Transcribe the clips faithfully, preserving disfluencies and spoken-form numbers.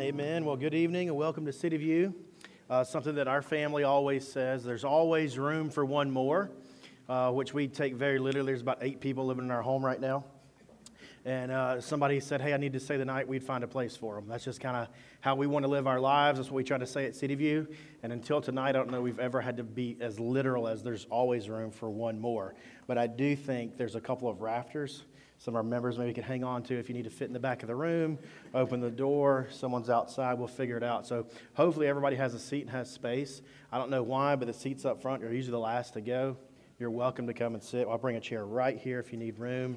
Amen. Well, good evening and welcome to City View. Uh, something that our family always says, there's always room for one more, uh, which we take very literally. There's about eight people living in our home right now. And uh, somebody said, hey, I need to stay the night. We'd find a place for them. That's just kind of how we want to live our lives. That's what we try to say at City View. And until tonight, I don't know we've ever had to be as literal as there's always room for one more. But I do think there's a couple of rafters some of our members maybe can hang on to if you need to fit in the back of the room, open the door, someone's outside, we'll figure it out. So hopefully everybody has a seat and has space. I don't know why, but the seats up front are usually the last to go. You're welcome to come and sit. I'll bring a chair right here if you need room.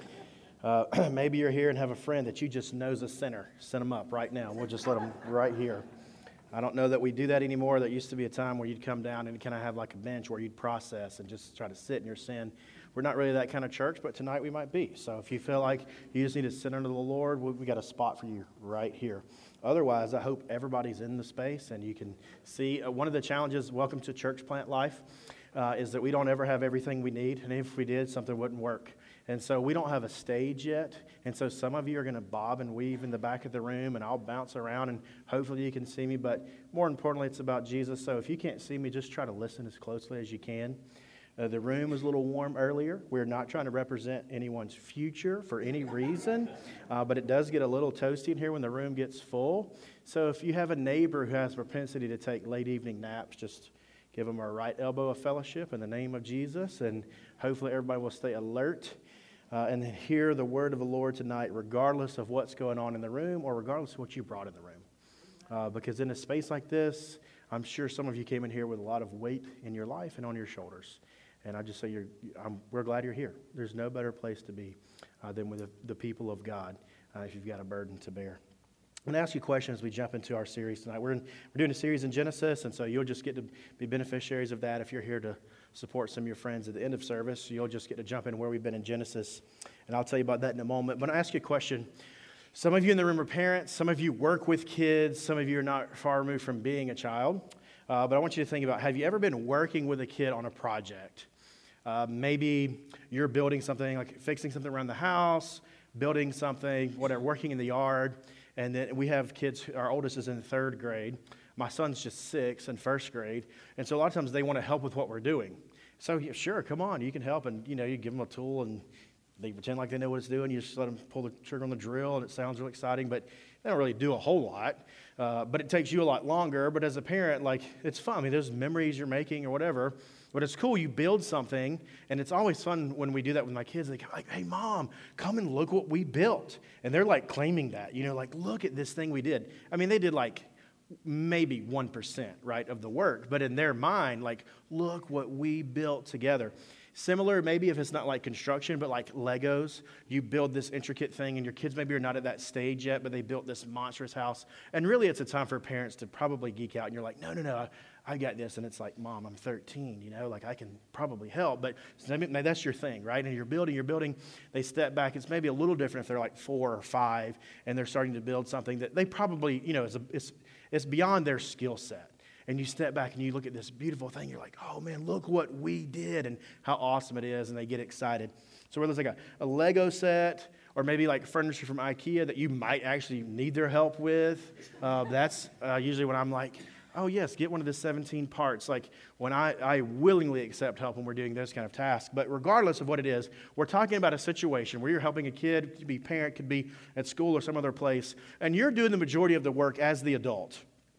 Uh, maybe you're here and have a friend that you just know's a sinner. Send them up right now. We'll just let them right here. I don't know that we do that anymore. There used to be a time where you'd come down and kind of have like a bench where you'd process and just try to sit in your sin. We're not really that kind of church, but tonight we might be. So if you feel like you just need to sit under the Lord, we got a spot for you right here. Otherwise, I hope everybody's in the space and you can see. Uh, one of the challenges, welcome to church plant life, uh, is that we don't ever have everything we need. And if we did, something wouldn't work. And so we don't have a stage yet. And so some of you are going to bob and weave in the back of the room, and I'll bounce around, and hopefully you can see me. But more importantly, it's about Jesus. So if you can't see me, just try to listen as closely as you can. Uh, the room was a little warm earlier. We're not trying to represent anyone's future for any reason, uh, but it does get a little toasty in here when the room gets full. So if you have a neighbor who has a propensity to take late evening naps, just give them a right elbow of fellowship in the name of Jesus, and hopefully everybody will stay alert uh, and hear the word of the Lord tonight, regardless of what's going on in the room or regardless of what you brought in the room. Uh, because in a space like this, I'm sure some of you came in here with a lot of weight in your life and on your shoulders. And I just say you're, I'm, we're glad you're here. There's no better place to be uh, than with the, the people of God uh, if you've got a burden to bear. I'm going to ask you a question as we jump into our series tonight. We're, in, we're doing a series in Genesis, and so you'll just get to be beneficiaries of that. If you're here to support some of your friends at the end of service, you'll just get to jump in where we've been in Genesis. And I'll tell you about that in a moment. But I'll ask you a question. Some of you in the room are parents. Some of you work with kids. Some of you are not far removed from being a child. Uh, but I want you to think about, have you ever been working with a kid on a project? Uh, maybe you're building something, like fixing something around the house, building something, whatever, working in the yard. And then we have kids, our oldest is in third grade. My son's just six in first grade. And so a lot of times they want to help with what we're doing. So yeah, sure, come on, you can help. And, you know, you give them a tool and they pretend like they know what it's doing. You just let them pull the trigger on the drill and it sounds really exciting, but they don't really do a whole lot. Uh, but it takes you a lot longer. But as a parent, like, it's fun. I mean, there's memories you're making or whatever. But it's cool. You build something, and it's always fun when we do that with my kids. They go like, hey, Mom, come and look what we built. And they're like claiming that, you know, like, look at this thing we did. I mean, they did like maybe one percent, right, of the work. But in their mind, like, look what we built together. Similar, maybe if it's not like construction, but like Legos, you build this intricate thing and your kids maybe are not at that stage yet, but they built this monstrous house. And really it's a time for parents to probably geek out and you're like, no, no, no, I, I got this. And it's like, Mom, I'm thirteen, you know, like I can probably help. But maybe that's your thing, right? And you're building, you're building, they step back. It's maybe a little different if they're like four or five and they're starting to build something that they probably, you know, is a, it's, it's beyond their skill set. And you step back and you look at this beautiful thing. You're like, oh, man, look what we did and how awesome it is. And they get excited. So whether it's like a, a Lego set or maybe like furniture from IKEA that you might actually need their help with, uh, that's uh, usually when I'm like, oh, yes, get one of the seventeen parts. Like when I, I willingly accept help when we're doing those kind of tasks. But regardless of what it is, we're talking about a situation where you're helping a kid. It could be parent, could be at school or some other place. And you're doing the majority of the work as the adult.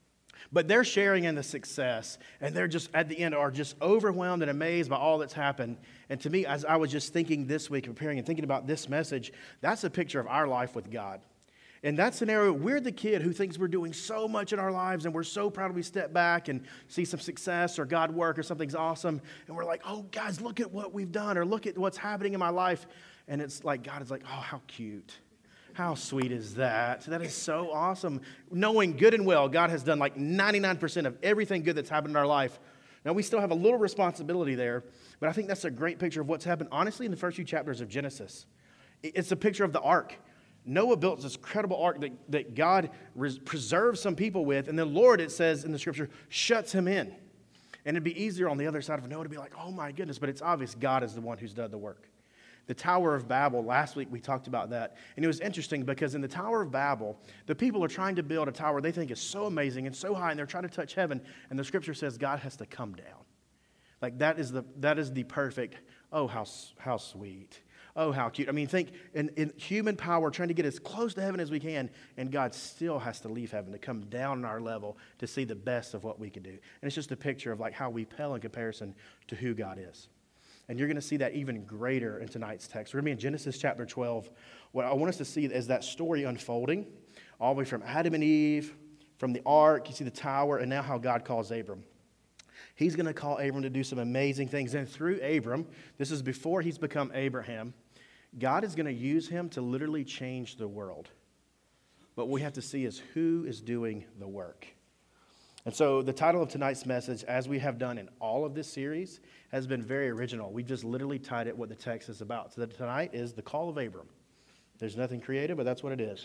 But they're sharing in the success, and they're just, at the end, are just overwhelmed and amazed by all that's happened. And to me, as I was just thinking this week, preparing and thinking about this message, that's a picture of our life with God. In that scenario, we're the kid who thinks we're doing so much in our lives, and we're so proud we step back and see some success or God work or something's awesome. And we're like, oh, guys, look at what we've done, or look at what's happening in my life. And it's like, God is like, oh, how cute. How sweet is that? That is so awesome. Knowing good and well, God has done like ninety-nine percent of everything good that's happened in our life. Now, we still have a little responsibility there, but I think that's a great picture of what's happened, honestly, in the first few chapters of Genesis. It's a picture of the ark. Noah built this incredible ark that, that God res- preserved some people with, and the Lord, it says in the scripture, shuts him in. And it'd be easier on the other side of Noah to be like, oh my goodness, but it's obvious God is the one who's done the work. The Tower of Babel, last week we talked about that. And it was interesting because in the Tower of Babel, the people are trying to build a tower they think is so amazing and so high, and they're trying to touch heaven. And the scripture says God has to come down. Like that is the that is the perfect, oh, how, how sweet. Oh, how cute. I mean, think in, in human power trying to get as close to heaven as we can, and God still has to leave heaven to come down on our level to see the best of what we can do. And it's just a picture of like how we pale in comparison to who God is. And you're going to see that even greater in tonight's text. We're going to be in Genesis chapter twelve. What I want us to see is that story unfolding all the way from Adam and Eve, from the ark, you see the tower, and now how God calls Abram. He's going to call Abram to do some amazing things. And through Abram, this is before he's become Abraham, God is going to use him to literally change the world. But what we have to see is who is doing the work. And so the title of tonight's message, as we have done in all of this series, has been very original. We've just literally tied it what the text is about. So tonight is the call of Abram. There's nothing creative, but that's what it is.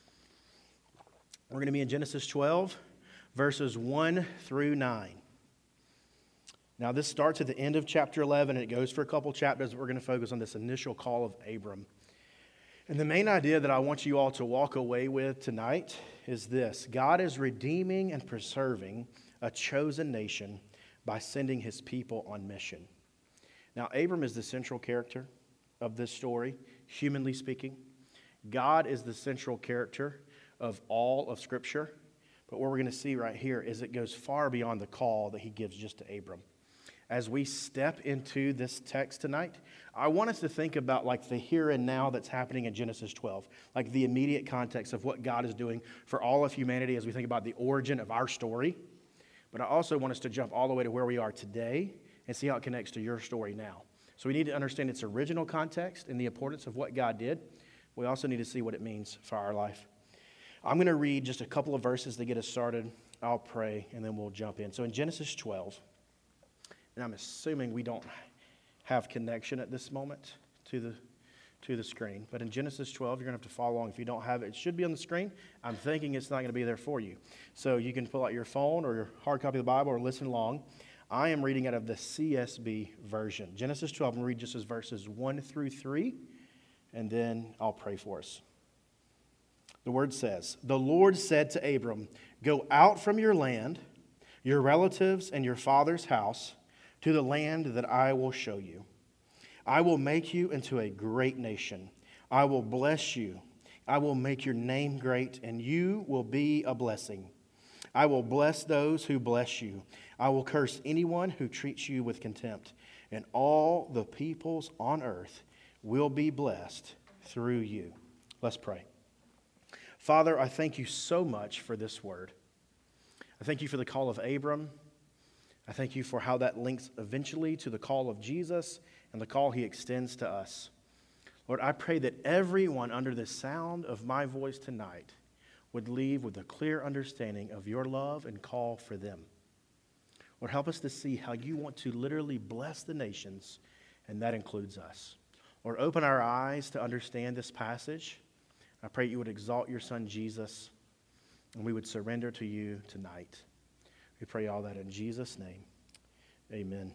We're going to be in Genesis twelve, verses one through nine. Now, this starts at the end of chapter eleven, and it goes for a couple chapters. We're going to focus on this initial call of Abram. And the main idea that I want you all to walk away with tonight is this. God is redeeming and preserving a chosen nation by sending his people on mission. Now, Abram is the central character of this story, humanly speaking. God is the central character of all of Scripture. But what we're going to see right here is it goes far beyond the call that he gives just to Abram. As we step into this text tonight, I want us to think about like the here and now that's happening in Genesis twelve, like the immediate context of what God is doing for all of humanity as we think about the origin of our story. But I also want us to jump all the way to where we are today and see how it connects to your story now. So we need to understand its original context and the importance of what God did. We also need to see what it means for our life. I'm going to read just a couple of verses to get us started. I'll pray, and then we'll jump in. So in Genesis twelve, and I'm assuming we don't have connection at this moment to the to the screen. But in Genesis twelve, you're going to have to follow along. If you don't have it, it should be on the screen. I'm thinking it's not going to be there for you. So you can pull out your phone or your hard copy of the Bible or listen along. I am reading out of the C S B version. Genesis twelve, I'm going to read just as verses one through three, and then I'll pray for us. The word says, "The Lord said to Abram, 'Go out from your land, your relatives, and your father's house, to the land that I will show you. I will make you into a great nation. I will bless you. I will make your name great, and you will be a blessing. I will bless those who bless you. I will curse anyone who treats you with contempt, and all the peoples on earth will be blessed through you.'" Let's pray. Father, I thank you so much for this word. I thank you for the call of Abram. I thank you for how that links eventually to the call of Jesus and the call he extends to us. Lord, I pray that everyone under the sound of my voice tonight would leave with a clear understanding of your love and call for them. Lord, help us to see how you want to literally bless the nations, and that includes us. Lord, open our eyes to understand this passage. I pray you would exalt your son Jesus, and we would surrender to you tonight. We pray all that in Jesus' name. Amen.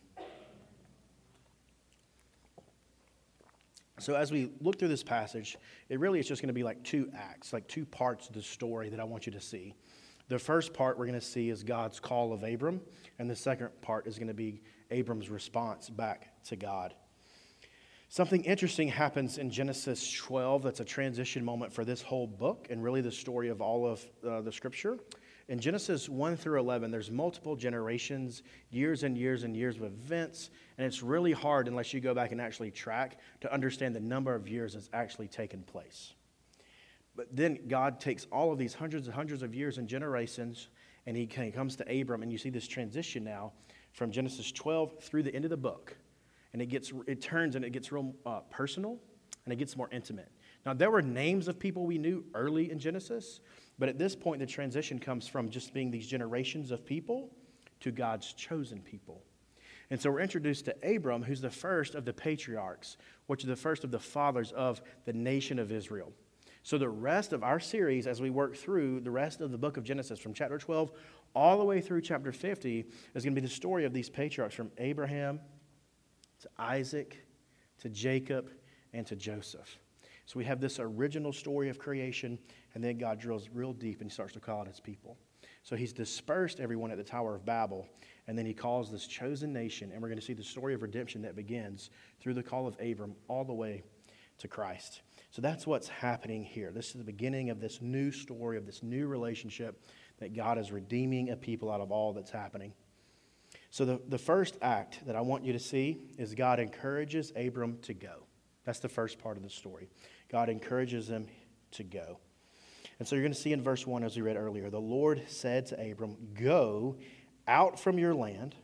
So as we look through this passage, it really is just going to be like two acts, like two parts of the story that I want you to see. The first part we're going to see is God's call of Abram, and the second part is going to be Abram's response back to God. Something interesting happens in Genesis twelve that's a transition moment for this whole book and really the story of all of uh, the Scripture. In Genesis one through eleven, there's multiple generations, years and years and years of events, and it's really hard unless you go back and actually track to understand the number of years that's actually taken place. But then God takes all of these hundreds and hundreds of years and generations, and he comes to Abram, and you see this transition now from Genesis twelve through the end of the book. And it gets, it turns and it gets real uh, personal, and it gets more intimate. Now, there were names of people we knew early in Genesis, but at this point, the transition comes from just being these generations of people to God's chosen people. And so we're introduced to Abram, who's the first of the patriarchs, which is the first of the fathers of the nation of Israel. So the rest of our series, as we work through the rest of the book of Genesis, from chapter twelve all the way through chapter fifty, is going to be the story of these patriarchs from Abraham to Isaac, to Jacob, and to Joseph. So we have this original story of creation, and then God drills real deep and he starts to call out his people. So he's dispersed everyone at the Tower of Babel, and then he calls this chosen nation, and we're going to see the story of redemption that begins through the call of Abram all the way to Christ. So that's what's happening here. This is the beginning of this new story, of this new relationship that God is redeeming a people out of all that's happening. So the, the first act that I want you to see is God encourages Abram to go. That's the first part of the story. God encourages him to go. And so you're going to see in verse one, as we read earlier, the Lord said to Abram, go out from your land,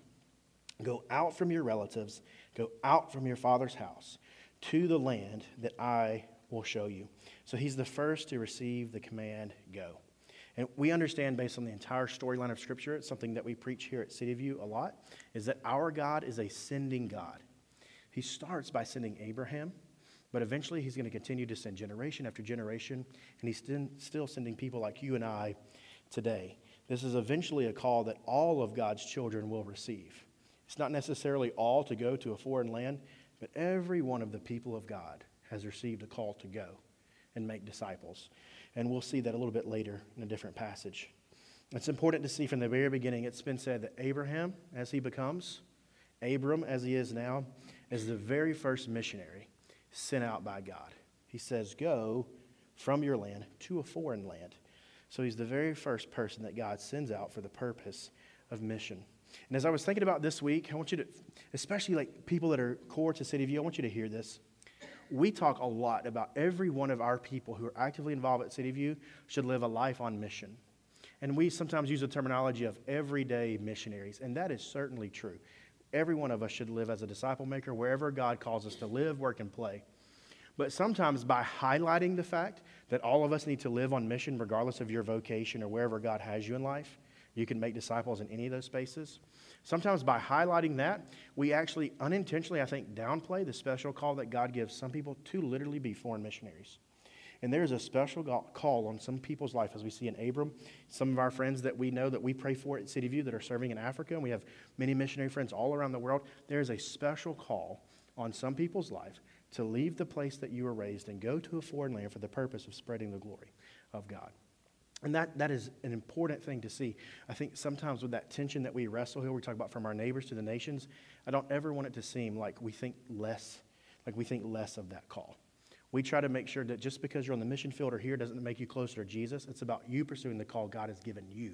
go out from your relatives, go out from your father's house to the land that I will show you. So he's the first to receive the command, go. And we understand, based on the entire storyline of Scripture, it's something that we preach here at City View a lot, is that our God is a sending God. He starts by sending Abraham, but eventually he's going to continue to send generation after generation, and he's still sending people like you and I today. This is eventually a call that all of God's children will receive. It's not necessarily all to go to a foreign land, but every one of the people of God has received a call to go and make disciples. And we'll see that a little bit later in a different passage. It's important to see from the very beginning, it's been said that Abraham, as he becomes, Abram, as he is now, is the very first missionary sent out by God. He says, go from your land to a foreign land. So he's the very first person that God sends out for the purpose of mission. And as I was thinking about this week, I want you to, especially like people that are core to City View, I want you to hear this. We talk a lot about every one of our people who are actively involved at City View should live a life on mission. And we sometimes use the terminology of everyday missionaries, and that is certainly true. Every one of us should live as a disciple maker wherever God calls us to live, work, and play. But sometimes by highlighting the fact that all of us need to live on mission regardless of your vocation or wherever God has you in life, you can make disciples in any of those spaces. Sometimes by highlighting that, we actually unintentionally, I think, downplay the special call that God gives some people to literally be foreign missionaries. And there's a special call on some people's life, as we see in Abram. Some of our friends that we know that we pray for at City View that are serving in Africa, and we have many missionary friends all around the world. There is a special call on some people's life to leave the place that you were raised and go to a foreign land for the purpose of spreading the glory of God. And that, that is an important thing to see. I think sometimes with that tension that we wrestle here, we talk about from our neighbors to the nations, I don't ever want it to seem like we think less, like we think less of that call. We try to make sure that just because you're on the mission field or here doesn't make you closer to Jesus. It's about you pursuing the call God has given you.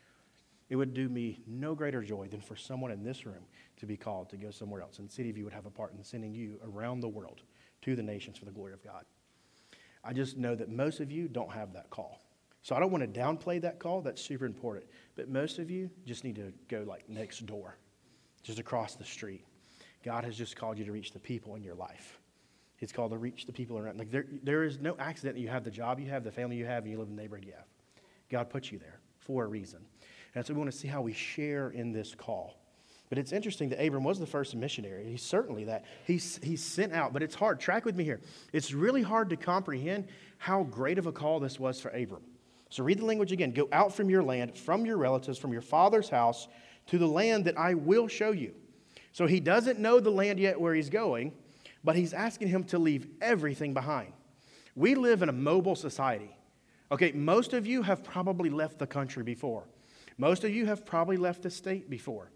It would do me no greater joy than for someone in this room to be called to go somewhere else. And City View would have a part in sending you around the world to the nations for the glory of God. I just know that most of you don't have that call. So I don't want to downplay that call. That's super important. But most of you just need to go like next door, just across the street. God has just called you to reach the people in your life. He's called to reach the people around. Like there, there is no accident that you have the job you have, the family you have, and you live in the neighborhood you have. God put you there for a reason. And so we want to see how we share in this call. But it's interesting that Abram was the first missionary. He's certainly that. He's, he's sent out, but it's hard. Track with me here. It's really hard to comprehend how great of a call this was for Abram. So read the language again. Go out from your land, from your relatives, from your father's house, to the land that I will show you. So he doesn't know the land yet where he's going, but he's asking him to leave everything behind. We live in a mobile society. Okay, most of you have probably left the country before. Most of you have probably left the state before.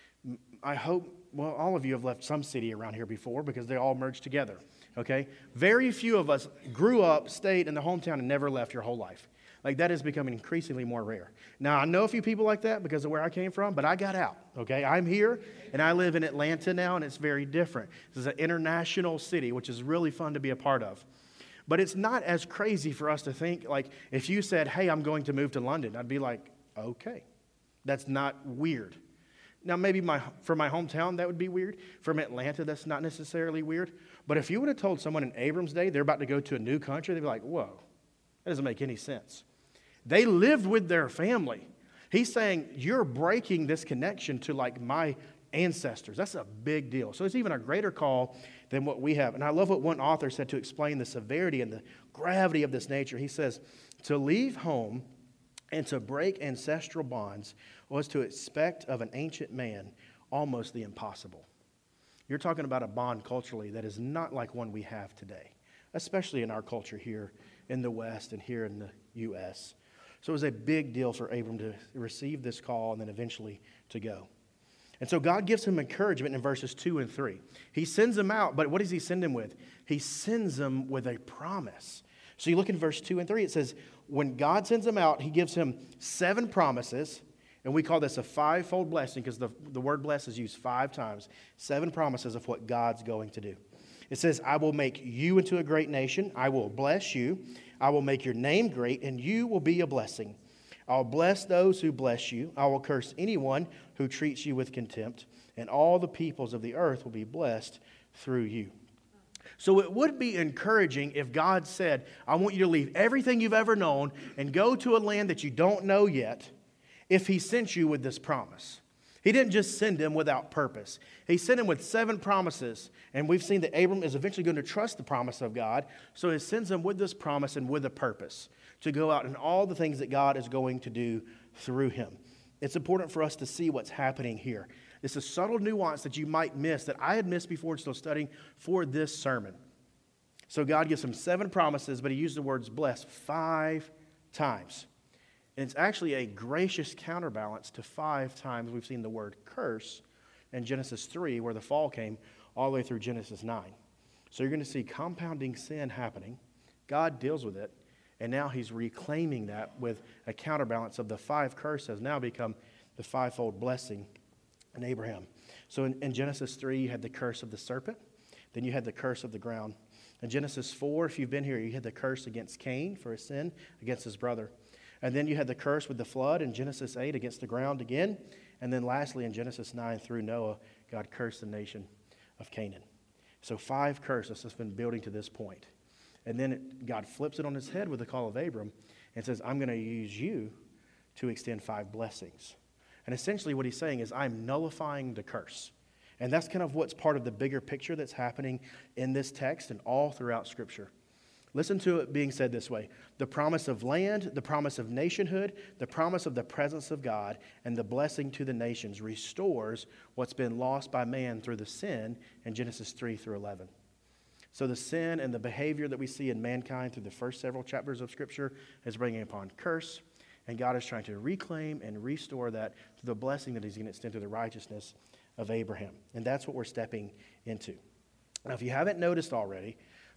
I hope, well, all of you have left some city around here before because they all merged together, okay? Very few of us grew up, stayed in the hometown, and never left your whole life. Like, that is becoming increasingly more rare. Now, I know a few people like that because of where I came from, but I got out, okay? I'm here, and I live in Atlanta now, and it's very different. This is an international city, which is really fun to be a part of. But it's not as crazy for us to think, like, if you said, hey, I'm going to move to London, I'd be like, okay. That's not weird. Now, maybe my from my hometown, that would be weird. From Atlanta, that's not necessarily weird. But if you would have told someone in Abram's day they're about to go to a new country, they'd be like, whoa, that doesn't make any sense. They lived with their family. He's saying, you're breaking this connection to like my ancestors. That's a big deal. So it's even a greater call than what we have. And I love what one author said to explain the severity and the gravity of this nature. He says, to leave home and to break ancestral bonds was to expect of an ancient man almost the impossible. You're talking about a bond culturally that is not like one we have today, especially in our culture here in the West and here in the U S. So it was a big deal for Abram to receive this call and then eventually to go. And so God gives him encouragement in verses two and three. He sends him out, but what does he send him with? He sends him with a promise. So you look in verse two and three, it says, when God sends him out, he gives him seven promises, and we call this a five-fold blessing because the, the word bless is used five times. Seven promises of what God's going to do. It says, I will make you into a great nation. I will bless you. I will make your name great, and you will be a blessing. I'll bless those who bless you. I will curse anyone who treats you with contempt, and all the peoples of the earth will be blessed through you. So it would be encouraging if God said, I want you to leave everything you've ever known and go to a land that you don't know yet, if he sent you with this promise. He didn't just send him without purpose. He sent him with seven promises, and we've seen that Abram is eventually going to trust the promise of God, so he sends him with this promise and with a purpose to go out and all the things that God is going to do through him. It's important for us to see what's happening here. It's a subtle nuance that you might miss that I had missed before still studying for this sermon. So God gives him seven promises, but he used the words bless five times. And it's actually a gracious counterbalance to five times we've seen the word curse in Genesis three, where the fall came, all the way through Genesis nine. So you're going to see compounding sin happening. God deals with it. And now he's reclaiming that with a counterbalance of the five curse has now become the fivefold blessing in Abraham. So in, in Genesis three, you had the curse of the serpent. Then you had the curse of the ground. In Genesis four, if you've been here, you had the curse against Cain for his sin against his brother. And then you had the curse with the flood in Genesis eight against the ground again. And then lastly, in Genesis nine, through Noah, God cursed the nation of Canaan. So five curses has been building to this point. And then it, God flips it on his head with the call of Abram and says, I'm going to use you to extend five blessings. And essentially what he's saying is, I'm nullifying the curse. And that's kind of what's part of the bigger picture that's happening in this text and all throughout Scripture. Listen to it being said this way. The promise of land, the promise of nationhood, the promise of the presence of God, and the blessing to the nations restores what's been lost by man through the sin in Genesis three through eleven. So the sin and the behavior that we see in mankind through the first several chapters of Scripture is bringing upon curse, and God is trying to reclaim and restore that to the blessing that he's going to extend to the righteousness of Abraham. And that's what we're stepping into. Now, if you haven't noticed already,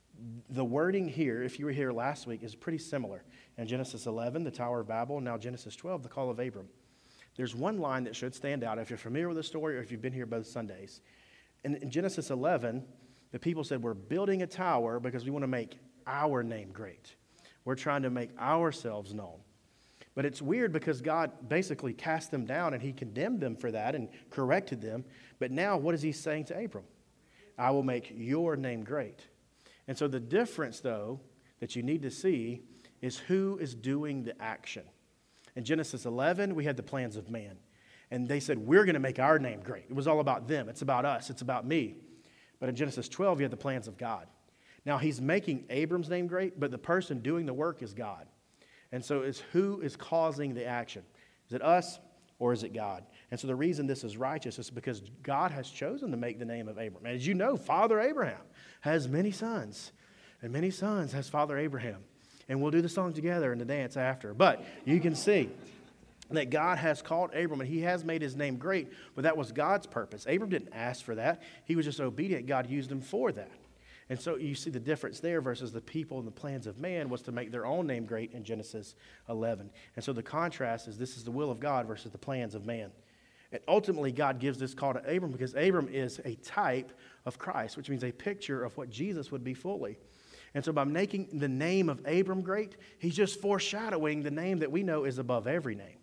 the wording here, if you were here last week, is pretty similar. In Genesis eleven, the Tower of Babel, and now Genesis twelve, the call of Abram. There's one line that should stand out if you're familiar with the story or if you've been here both Sundays. In, in Genesis eleven, the people said, we're building a tower because we want to make our name great. We're trying to make ourselves known. But it's weird because God basically cast them down and he condemned them for that and corrected them. But now what is he saying to Abram? I will make your name great. And so the difference, though, that you need to see is who is doing the action. In Genesis eleven, we had the plans of man. And they said, we're going to make our name great. It was all about them. It's about us. It's about me. But in Genesis twelve, you had the plans of God. Now, he's making Abram's name great, but the person doing the work is God. And so it's who is causing the action. Is it us or is it God? And so the reason this is righteous is because God has chosen to make the name of Abram. As you know, Father Abraham has many sons, and many sons has Father Abraham. And we'll do the song together and the dance after. But you can see that God has called Abram, and he has made his name great, but that was God's purpose. Abram didn't ask for that. He was just obedient. God used him for that. And so you see the difference there versus the people and the plans of man was to make their own name great in Genesis eleven. And so the contrast is this is the will of God versus the plans of man. And ultimately, God gives this call to Abram because Abram is a type of Christ, which means a picture of what Jesus would be fully. And so by making the name of Abram great, he's just foreshadowing the name that we know is above every name.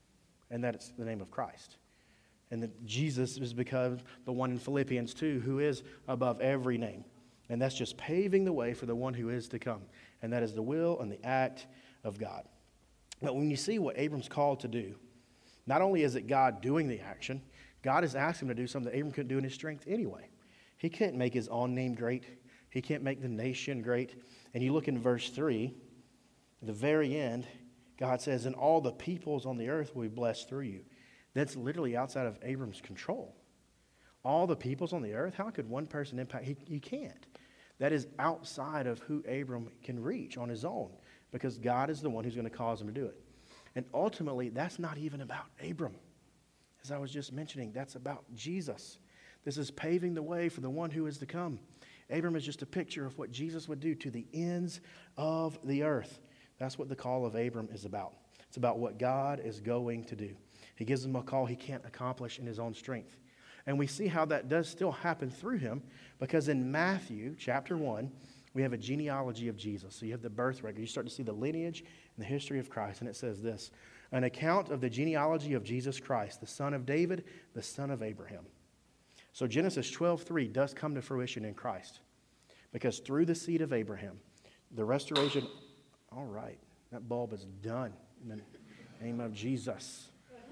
And that is the name of Christ. And that Jesus is become the one in Philippians two who is above every name. And that's just paving the way for the one who is to come. And that is the will and the act of God. But when you see what Abram's called to do, not only is it God doing the action, God has asked him to do something that Abram couldn't do in his strength anyway. He can't make his own name great. He can't make the nation great. And you look in verse three, at the very end, God says, and all the peoples on the earth will be blessed through you. That's literally outside of Abram's control. all the peoples on the earth? How could one person impact? He, you can't. That is outside of who Abram can reach on his own, because God is the one who's going to cause him to do it. And ultimately, that's not even about Abram. As I was just mentioning, that's about Jesus. This is paving the way for the one who is to come. Abram is just a picture of what Jesus would do to the ends of the earth. That's what the call of Abram is about. It's about what God is going to do. He gives him a call he can't accomplish in his own strength. And we see how that does still happen through him, because in Matthew chapter one, we have a genealogy of Jesus. So you have the birth record. You start to see the lineage and the history of Christ. And it says this: an account of the genealogy of Jesus Christ, the son of David, the son of Abraham. So Genesis twelve three does come to fruition in Christ, because through the seed of Abraham, the restoration, all right, that bulb is done in the name of Jesus.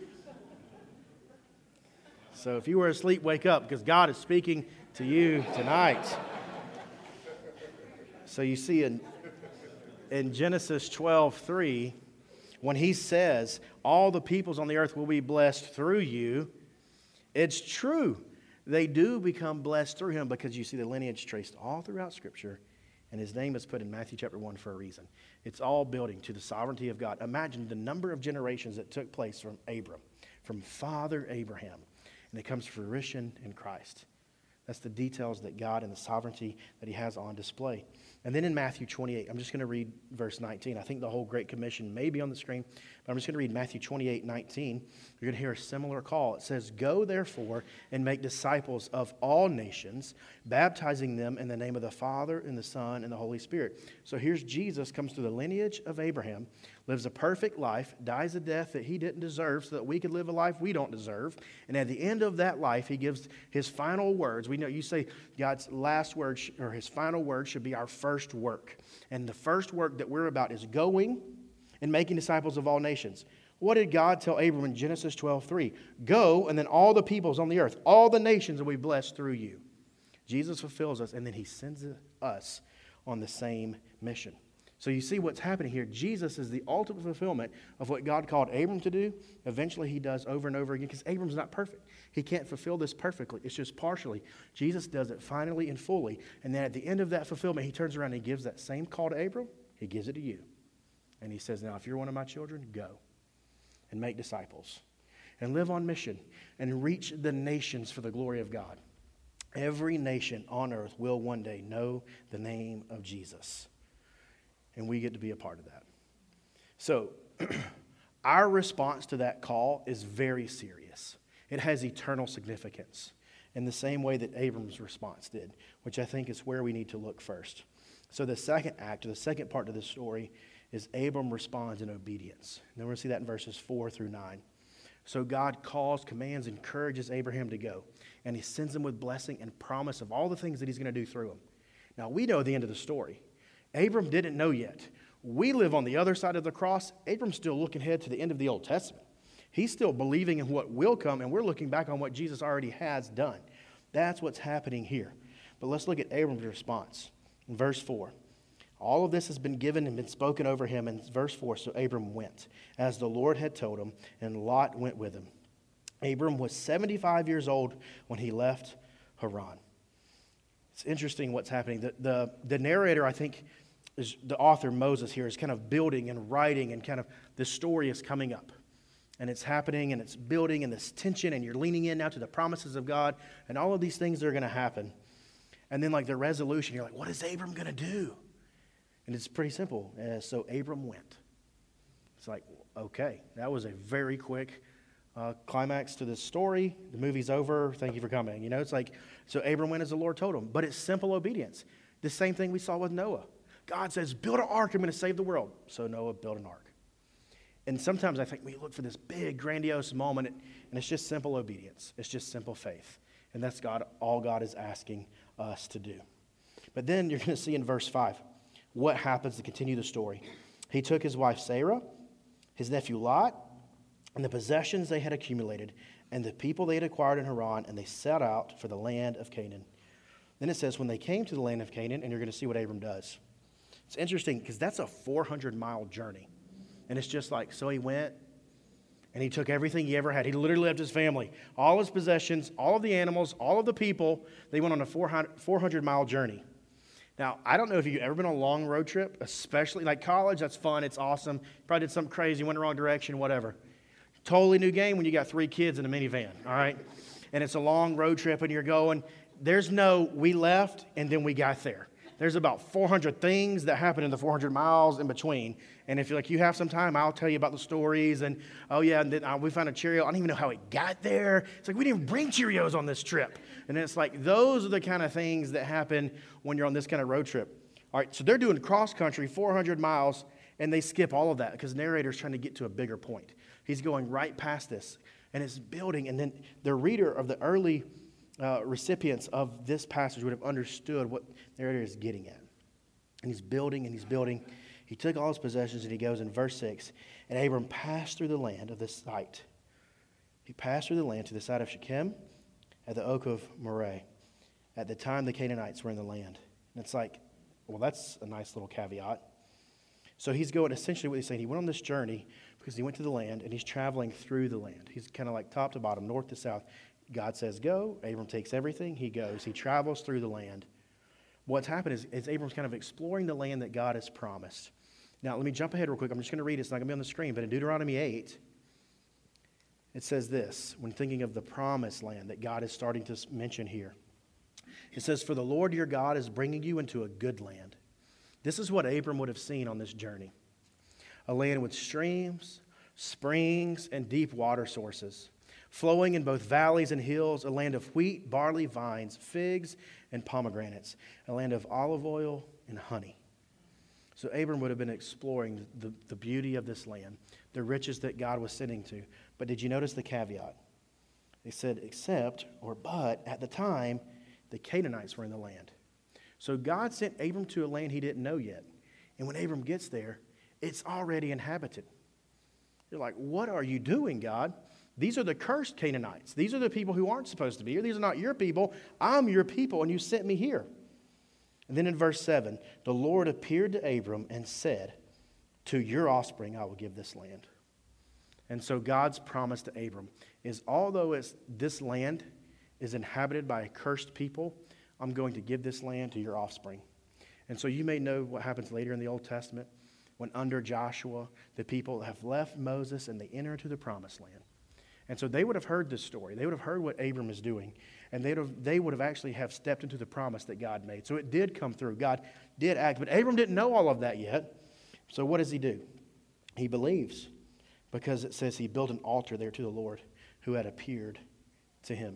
So if you were asleep, wake up, because God is speaking to you tonight. So you see in, in Genesis twelve three, when he says, all the peoples on the earth will be blessed through you, it's true. They do become blessed through him, because you see the lineage traced all throughout Scripture, and his name is put in Matthew chapter one for a reason. It's all building to the sovereignty of God. Imagine the number of generations that took place from Abram, from Father Abraham, and it comes to fruition in Christ. That's the details that God and the sovereignty that he has on display. And then in Matthew twenty-eight, I'm just going to read verse nineteen. I think the whole Great Commission may be on the screen, but I'm just going to read Matthew twenty-eight nineteen. You're going to hear a similar call. It says, go therefore and make disciples of all nations, baptizing them in the name of the Father and the Son and the Holy Spirit. So here's Jesus, comes through the lineage of Abraham, lives a perfect life, dies a death that he didn't deserve so that we could live a life we don't deserve. And at the end of that life, he gives his final words. We know you say God's last word, or his final word, should be our first work. And the first work that we're about is going and making disciples of all nations. What did God tell Abram in Genesis twelve three? Go, and then all the peoples on the earth, all the nations will be blessed through you. Jesus fulfills us, and then he sends us on the same mission. So you see what's happening here. Jesus is the ultimate fulfillment of what God called Abram to do. Eventually he does over and over again, because Abram's not perfect. He can't fulfill this perfectly. It's just partially. Jesus does it finally and fully. And then at the end of that fulfillment, he turns around and he gives that same call to Abram. He gives it to you. And he says, now if you're one of my children, go and make disciples and live on mission and reach the nations for the glory of God. Every nation on earth will one day know the name of Jesus. And we get to be a part of that. So our response to that call is very serious. It has eternal significance in the same way that Abram's response did, which I think is where we need to look first. So the second act, or the second part of this story, is Abram responds in obedience. And then we're going to see that in verses four through nine. So God calls, commands, encourages Abraham to go. And he sends him with blessing and promise of all the things that he's going to do through him. Now we know the end of the story. Abram didn't know yet. We live on the other side of the cross. Abram's still looking ahead to the end of the Old Testament. He's still believing in what will come, and we're looking back on what Jesus already has done. That's what's happening here. But let's look at Abram's response. In verse four, all of this has been given and been spoken over him. In verse four, so Abram went, as the Lord had told him, and Lot went with him. Abram was seventy-five years old when he left Haran. It's interesting what's happening. The, the, the narrator, I think, is the author, Moses, here, is kind of building and writing, and kind of this story is coming up. And it's happening, and it's building, and this tension, and you're leaning in now to the promises of God, and all of these things are going to happen. And then, like, the resolution, you're like, what is Abram going to do? And it's pretty simple. Uh, so Abram went. It's like, okay, that was a very quick uh, climax to this story. The movie's over. Thank you for coming. You know, it's like, so Abram went as the Lord told him. But it's simple obedience. The same thing we saw with Noah. God says, build an ark, I'm going to save the world. So Noah built an ark. And sometimes I think we look for this big, grandiose moment, and it's just simple obedience. It's just simple faith. And that's God, all God is asking us to do. But then you're going to see in verse five what happens to continue the story. He took his wife Sarah, his nephew Lot, and the possessions they had accumulated, and the people they had acquired in Haran, and they set out for the land of Canaan. Then it says, when they came to the land of Canaan, and you're going to see what Abram does. It's interesting because that's a four hundred mile journey. And it's just like, so he went, And he took everything he ever had. He literally left his family, all his possessions, all of the animals, all of the people. They went on a four hundred mile journey. Now, I don't know if you've ever been on a long road trip, especially like college. That's fun. It's awesome. Probably did something crazy, went the wrong direction, whatever. Totally new game when you got three kids in a minivan, all right? And it's a long road trip and you're going. There's no, we left and then we got there. There's about four hundred things that happen in the four hundred miles in between. And if you're like, you have some time, I'll tell you about the stories. And, oh, yeah, and then uh, we found a Cheerio. I don't even know how it got there. It's like, we didn't even bring Cheerios on this trip. And it's like, those are the kind of things that happen when you're on this kind of road trip. All right, so they're doing cross-country, four hundred miles, and they skip all of that because the narrator's trying to get to a bigger point. He's going right past this, and it's building. And then the reader of the early uh, recipients of this passage would have understood what the narrator is getting at. And he's building, and he's building. He took all his possessions, and he goes in verse six, and Abram passed through the land of the site. He passed through the land to the side of Shechem at the oak of Moreh. At the time, the Canaanites were in the land. And it's like, well, that's a nice little caveat. So he's going, essentially what he's saying, he went on this journey because he went to the land, and he's traveling through the land. He's kind of like top to bottom, north to south. God says go. Abram takes everything. He goes. He travels through the land. What's happened is, is Abram's kind of exploring the land that God has promised. Now, let me jump ahead real quick. I'm just going to read it. It's not going to be on the screen. But in Deuteronomy eight, it says this, when thinking of the promised land that God is starting to mention here. It says, for the Lord your God is bringing you into a good land. This is what Abram would have seen on this journey. A land with streams, springs, and deep water sources, flowing in both valleys and hills, a land of wheat, barley, vines, figs, and pomegranates, a land of olive oil and honey. So Abram would have been exploring the, the beauty of this land, the riches that God was sending to. But did you notice the caveat? They said, except, or but, at the time, the Canaanites were in the land. So God sent Abram to a land he didn't know yet. And when Abram gets there, it's already inhabited. You're like, what are you doing, God? These are the cursed Canaanites. These are the people who aren't supposed to be here. These are not your people. I'm your people, and you sent me here. And then in verse seven, the Lord appeared to Abram and said, to your offspring I will give this land. And so God's promise to Abram is, although it's, this land is inhabited by a cursed people, I'm going to give this land to your offspring. And so you may know what happens later in the Old Testament when under Joshua, the people have left Moses and they enter into the promised land. And so they would have heard this story. They would have heard what Abram is doing. And they'd have, they would have actually have stepped into the promise that God made. So it did come through. God did act. But Abram didn't know all of that yet. So what does he do? He believes, because it says he built an altar there to the Lord who had appeared to him.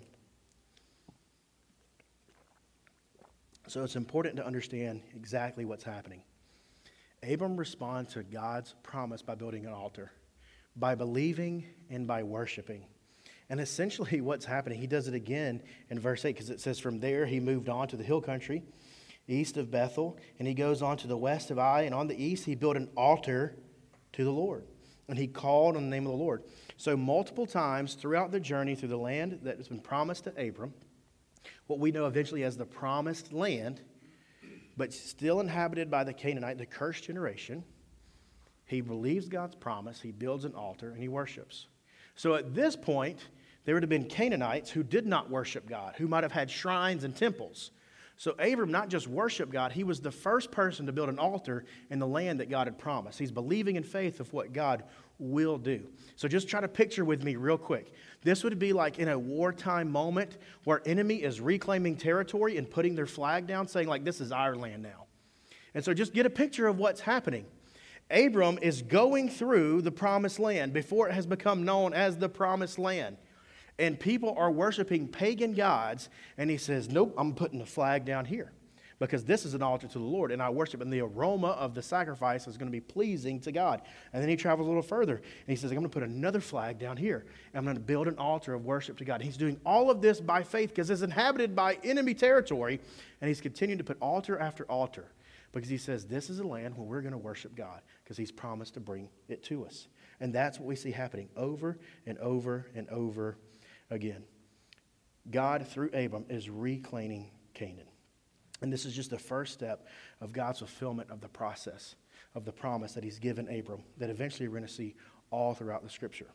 So it's important to understand exactly what's happening. Abram responds to God's promise by building an altar, by believing and by worshiping. And essentially what's happening, he does it again in verse eight, because it says from there he moved on to the hill country, east of Bethel, and he goes on to the west of Ai, and on the east he built an altar to the Lord. And he called on the name of the Lord. So multiple times throughout the journey through the land that has been promised to Abram, what we know eventually as the promised land, but still inhabited by the Canaanite, the cursed generation, he believes God's promise, he builds an altar, and he worships. So at this point, there would have been Canaanites who did not worship God, who might have had shrines and temples. So Abram not just worshiped God, he was the first person to build an altar in the land that God had promised. He's believing in faith of what God will do. So just try to picture with me real quick. This would be like in a wartime moment where enemy is reclaiming territory and putting their flag down, saying like, this is our land now. And so just get a picture of what's happening. Abram is going through the promised land before it has become known as the promised land. And people are worshiping pagan gods. And he says, nope, I'm putting the flag down here because this is an altar to the Lord. And I worship, and the aroma of the sacrifice is going to be pleasing to God. And then he travels a little further. And he says, I'm going to put another flag down here. And I'm going to build an altar of worship to God. And he's doing all of this by faith because it's inhabited by enemy territory. And he's continuing to put altar after altar because he says, this is a land where we're going to worship God because he's promised to bring it to us. And that's what we see happening over and over and over again. God, through Abram, is reclaiming Canaan. And this is just the first step of God's fulfillment of the process of the promise that he's given Abram that eventually we're going to see all throughout the Scripture.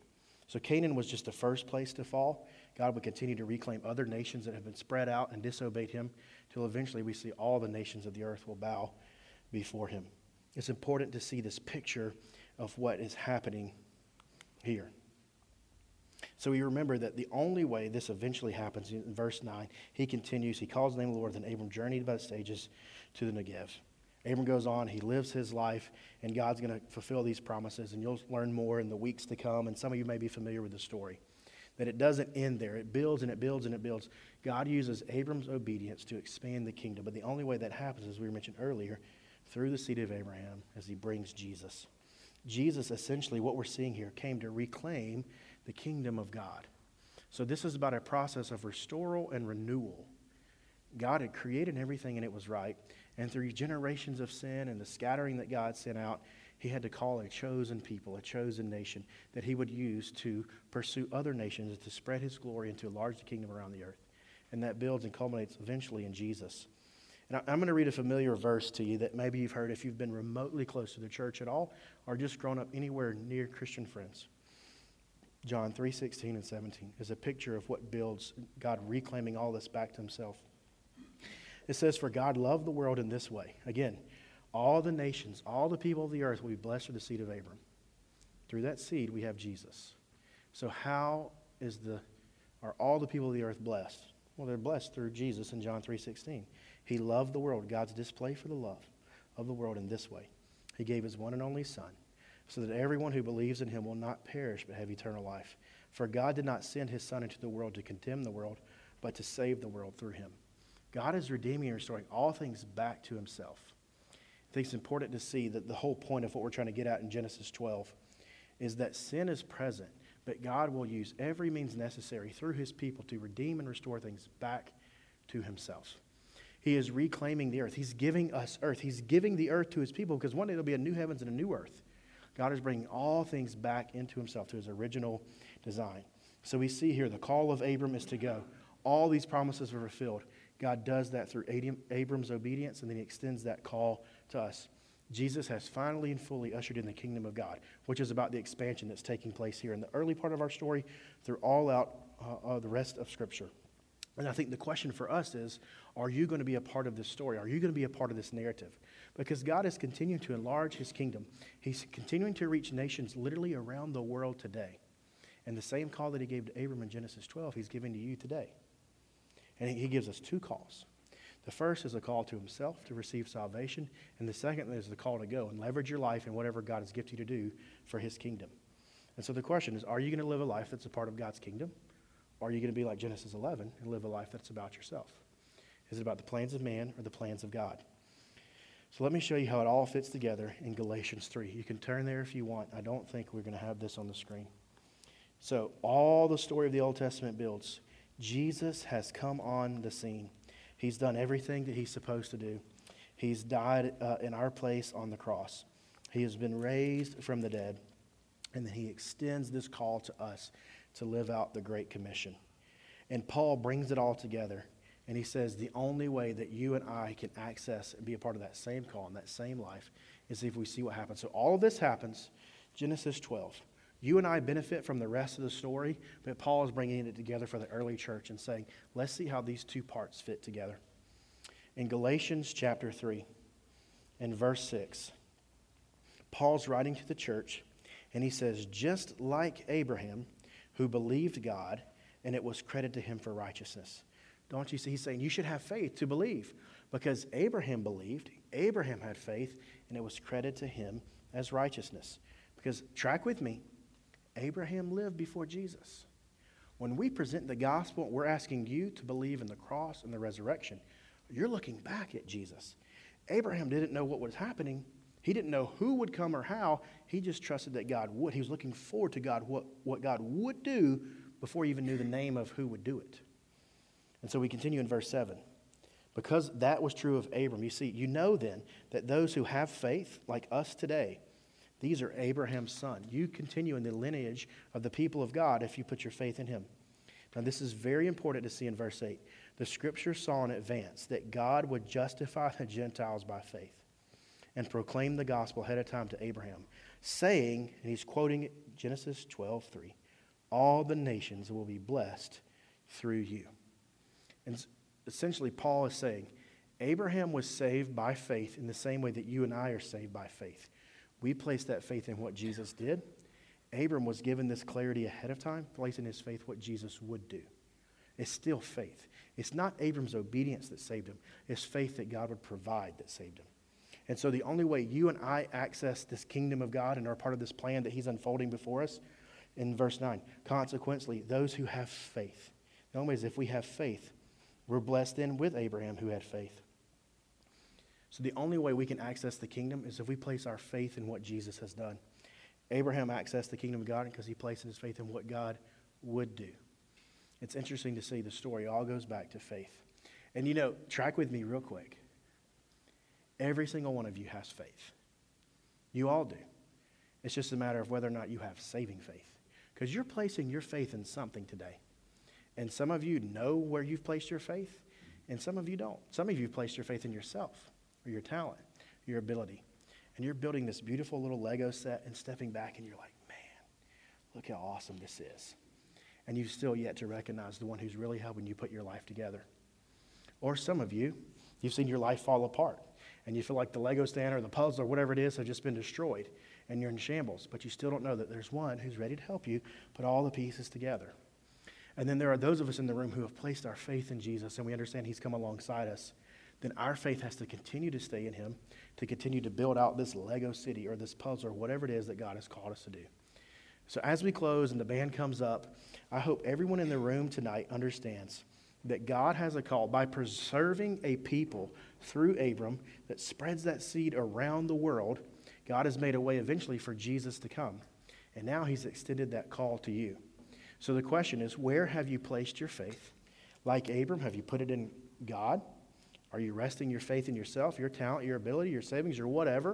So Canaan was just the first place to fall. God would continue to reclaim other nations that have been spread out and disobeyed him till eventually we see all the nations of the earth will bow before him. It's important to see this picture of what is happening here. So we remember that the only way this eventually happens, in verse nine, he continues, he calls the name of the Lord, then Abram journeyed by the stages to the Negev. Abram goes on, he lives his life, and God's going to fulfill these promises, and you'll learn more in the weeks to come, and some of you may be familiar with the story, that it doesn't end there. It builds and it builds and it builds. God uses Abram's obedience to expand the kingdom, but the only way that happens, as we mentioned earlier, through the seed of Abraham, as he brings Jesus. Jesus, essentially, what we're seeing here, came to reclaim the kingdom of God. So this is about a process of restoral and renewal. God had created everything and it was right. And through generations of sin and the scattering that God sent out, he had to call a chosen people, a chosen nation that he would use to pursue other nations, to spread his glory and to enlarge the kingdom around the earth. And that builds and culminates eventually in Jesus. And I'm going to read a familiar verse to you that maybe you've heard if you've been remotely close to the church at all or just grown up anywhere near Christian friends. John three sixteen and seventeen is a picture of what builds God reclaiming all this back to himself. It says, for God loved the world in this way. Again, all the nations, all the people of the earth will be blessed through the seed of Abram. Through that seed, we have Jesus. So how is the are all the people of the earth blessed? Well, they're blessed through Jesus in John three sixteen. He loved the world, God's display for the love of the world in this way. He gave his one and only Son, so that everyone who believes in him will not perish but have eternal life. For God did not send his Son into the world to condemn the world, but to save the world through him. God is redeeming and restoring all things back to himself. I think it's important to see that the whole point of what we're trying to get at in Genesis twelve is that sin is present, but God will use every means necessary through his people to redeem and restore things back to himself. He is reclaiming the earth. He's giving us earth. He's giving the earth to his people because one day there'll be a new heavens and a new earth. God is bringing all things back into himself, to his original design. So we see here the call of Abram is to go. All these promises are fulfilled. God does that through Abram's obedience, and then he extends that call to us. Jesus has finally and fully ushered in the kingdom of God, which is about the expansion that's taking place here in the early part of our story through all out uh, uh, the rest of Scripture. And I think the question for us is, are you going to be a part of this story? Are you going to be a part of this narrative? Because God is continuing to enlarge his kingdom. He's continuing to reach nations literally around the world today. And the same call that he gave to Abram in Genesis twelve, he's giving to you today. And he gives us two calls. The first is a call to himself to receive salvation. And the second is the call to go and leverage your life in whatever God has gifted you to do for his kingdom. And so the question is, are you going to live a life that's a part of God's kingdom? Or are you going to be like Genesis eleven and live a life that's about yourself? Is it about the plans of man or the plans of God? So let me show you how it all fits together in Galatians three. You can turn there if you want. I don't think we're going to have this on the screen. So all the story of the Old Testament builds. Jesus has come on the scene. He's done everything that he's supposed to do. He's died uh, in our place on the cross. He has been raised from the dead. And then he extends this call to us to live out the Great Commission. And Paul brings it all together. And he says the only way that you and I can access and be a part of that same call and that same life is if we see what happens. So all of this happens, Genesis twelve. You and I benefit from the rest of the story, but Paul is bringing it together for the early church and saying, let's see how these two parts fit together. In Galatians chapter three and verse six, Paul's writing to the church, and he says, just like Abraham, who believed God, and it was credited to him for righteousness. Don't you see? He's saying you should have faith to believe, because Abraham believed, Abraham had faith, and it was credited to him as righteousness. Because, track with me, Abraham lived before Jesus. When we present the gospel, we're asking you to believe in the cross and the resurrection. You're looking back at Jesus. Abraham didn't know what was happening. He didn't know who would come or how. He just trusted that God would. He was looking forward to God, what, what God would do before he even knew the name of who would do it. And so we continue in verse seven. Because that was true of Abram, you see, you know then that those who have faith, like us today, these are Abraham's son. You continue in the lineage of the people of God if you put your faith in him. Now, this is very important to see in verse eight. The scripture saw in advance that God would justify the Gentiles by faith and proclaim the gospel ahead of time to Abraham, saying, and he's quoting Genesis twelve three, all the nations will be blessed through you. And essentially, Paul is saying, Abraham was saved by faith in the same way that you and I are saved by faith. We place that faith in what Jesus did. Abram was given this clarity ahead of time, placing his faith what Jesus would do. It's still faith. It's not Abram's obedience that saved him. It's faith that God would provide that saved him. And so the only way you and I access this kingdom of God and are part of this plan that he's unfolding before us, in verse nine, consequently, those who have faith. The only way is if we have faith, we're blessed in with Abraham who had faith. So the only way we can access the kingdom is if we place our faith in what Jesus has done. Abraham accessed the kingdom of God because he placed his faith in what God would do. It's interesting to see the story all goes back to faith. And you know, track with me real quick. Every single one of you has faith. You all do. It's just a matter of whether or not you have saving faith. Because you're placing your faith in something today. And some of you know where you've placed your faith, and some of you don't. Some of you have placed your faith in yourself, or your talent, your ability. And you're building this beautiful little Lego set and stepping back, and you're like, man, look how awesome this is. And you've still yet to recognize the one who's really helping you put your life together. Or some of you, you've seen your life fall apart, and you feel like the Lego stand or the puzzle or whatever it is have just been destroyed, and you're in shambles, but you still don't know that there's one who's ready to help you put all the pieces together. And then there are those of us in the room who have placed our faith in Jesus, and we understand he's come alongside us. Then our faith has to continue to stay in him, to continue to build out this Lego city or this puzzle or whatever it is that God has called us to do. So as we close and the band comes up, I hope everyone in the room tonight understands that God has a call by preserving a people through Abram that spreads that seed around the world. God has made a way eventually for Jesus to come. And now he's extended that call to you. So the question is, where have you placed your faith? Like Abram, have you put it in God? Are you resting your faith in yourself, your talent, your ability, your savings, or whatever?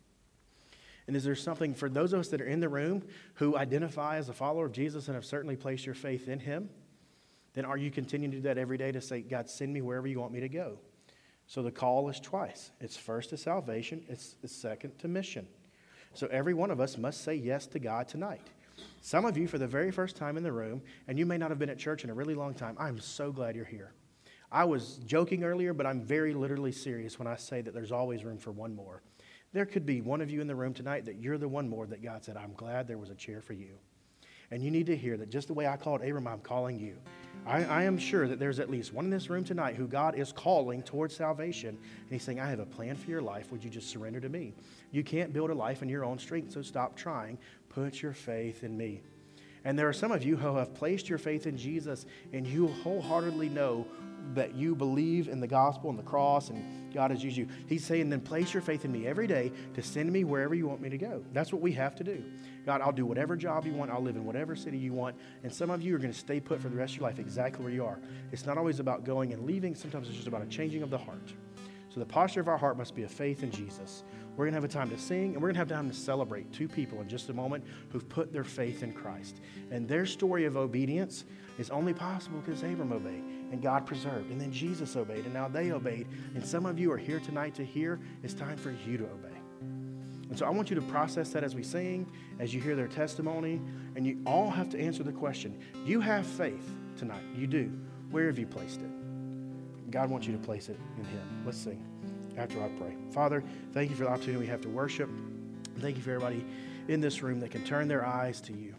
And is there something for those of us that are in the room who identify as a follower of Jesus and have certainly placed your faith in him? Then are you continuing to do that every day to say, God, send me wherever you want me to go? So the call is twice. It's first to salvation. It's the second to mission. So every one of us must say yes to God tonight. Some of you for the very first time in the room, and you may not have been at church in a really long time, I'm so glad you're here. I was joking earlier, but I'm very literally serious when I say that there's always room for one more. There could be one of you in the room tonight that you're the one more that God said, I'm glad there was a chair for you. And you need to hear that just the way I called Abram, I'm calling you. I, I am sure that there's at least one in this room tonight who God is calling towards salvation. And he's saying, I have a plan for your life. Would you just surrender to me? You can't build a life in your own strength, so stop trying. Put your faith in me. And there are some of you who have placed your faith in Jesus, and you wholeheartedly know that you believe in the gospel and the cross, and God has used you. He's saying, then place your faith in me every day to send me wherever you want me to go. That's what we have to do. God, I'll do whatever job you want. I'll live in whatever city you want. And some of you are going to stay put for the rest of your life exactly where you are. It's not always about going and leaving. Sometimes it's just about a changing of the heart. So the posture of our heart must be a faith in Jesus. We're going to have a time to sing, and we're going to have time to celebrate two people in just a moment who've put their faith in Christ. And their story of obedience is only possible because Abram obeyed, and God preserved, and then Jesus obeyed, and now they obeyed. And some of you are here tonight to hear. It's time for you to obey. And so I want you to process that as we sing, as you hear their testimony, and you all have to answer the question. You have faith tonight. You do. Where have you placed it? God wants you to place it in him. Let's sing after I pray. Father, thank you for the opportunity we have to worship. Thank you for everybody in this room that can turn their eyes to you.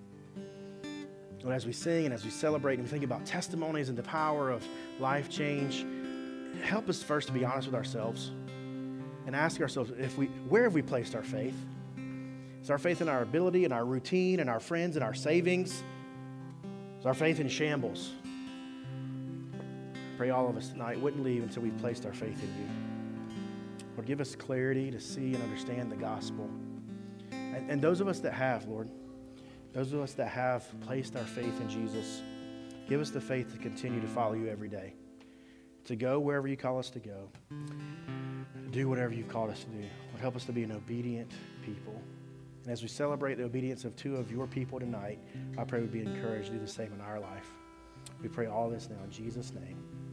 And as we sing and as we celebrate and think about testimonies and the power of life change, help us first to be honest with ourselves and ask ourselves, if we, where have we placed our faith? Is our faith in our ability and our routine and our friends and our savings? Is our faith in shambles? Pray all of us tonight wouldn't leave until we placed our faith in you. Lord, give us clarity to see and understand the gospel. And, and those of us that have, Lord, those of us that have placed our faith in Jesus, give us the faith to continue to follow you every day, to go wherever you call us to go, to do whatever you've called us to do. Lord, help us to be an obedient people. And as we celebrate the obedience of two of your people tonight, I pray we'd be encouraged to do the same in our life. We pray all this now in Jesus' name.